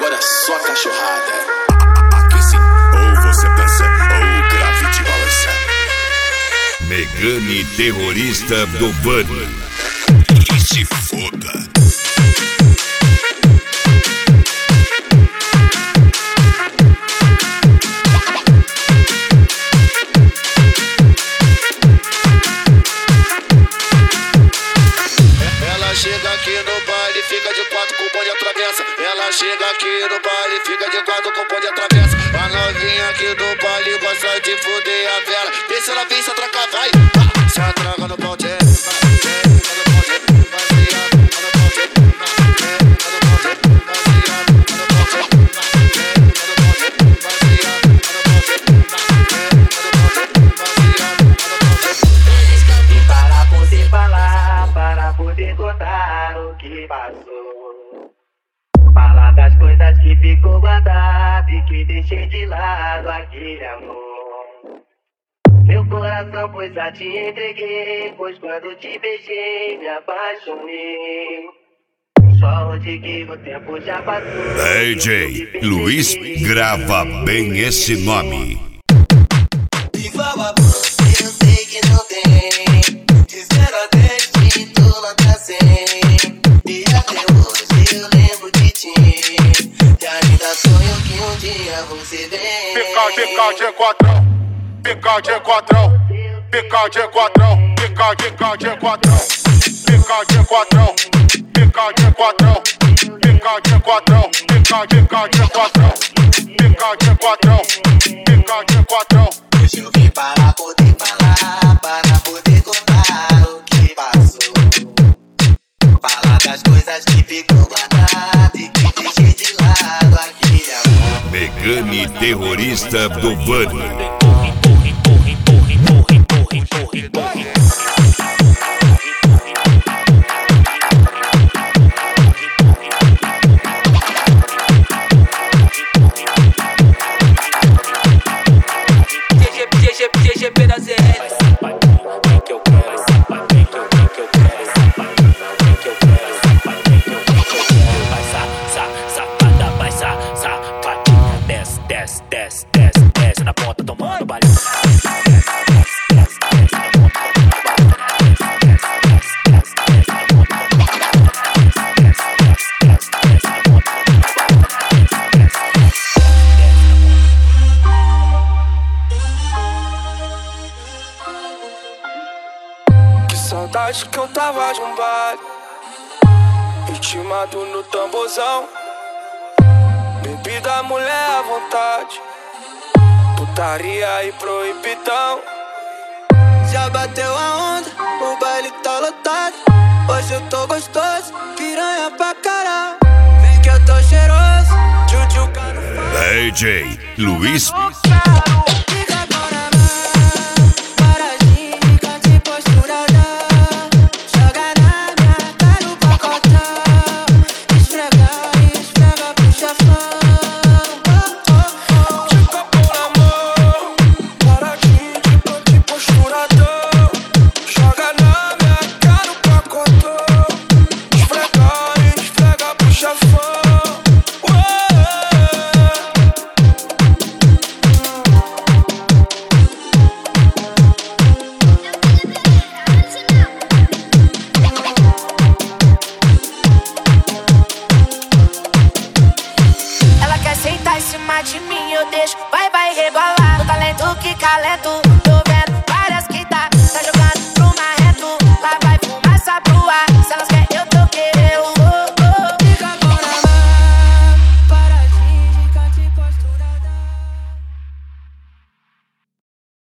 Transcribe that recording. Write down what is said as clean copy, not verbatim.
agora só a cachorrada. Aqui sim, ou você dança ou grave de balança. Megane terrorista do Vani. E se foda. Ela chega aqui no baile, fica de quatro com o bonde atravessa. Ela chega aqui no baile, fica de quatro com o bonde atravessa. A novinha aqui do baile gosta de fuder a vela. Vê se ela vem se atracar, vai. Se atraca no pau, Fala das coisas que ficou guardado e que deixei de lado aquele amor. Meu coração, pois já te entreguei, pois quando te beijei me apaixonei. Só onde que o tempo já passou. DJ Luiz, grava bem esse nome. Igual a você eu sei que não tem. De 0 a 10 te dou nota 100. E até hoje eu lembro de ti. E ainda sonho que um dia você vem. Pica de quadrão, pica de quadrão, pica de quadrão, pica de quadrão, pica de quadrão, pica de quadrão, pica de quadrão, pica de quadrão, pica de quadrão, pica de quadrão. Hoje eu vim para poder falar, para poder contar o que passou. Falar das coisas que ficou guardado e que deixei de lado aquele amor. Megane terrorista do Vani. GGP da ZR. Vai sapatinho, vem que eu quero. Vai sapatinho, vem que eu quero. Sapatinho, vem que eu quero. Sapatinho, vem que eu quero. Vai safada, vai sapatinha. Desce, desce, desce, desce, desce na ponta tomando balinha. Saudade que eu tava de um baile, ritmado no tamborzão. Bebida, mulher à vontade, putaria e proibidão. Já bateu a onda, o baile tá lotado. Hoje eu tô gostoso, piranha pra caralho. Vem que eu tô cheiroso, tchutchuca no faro. DJ Luiz. De mim eu deixo, vai rebolar. O talento que calento.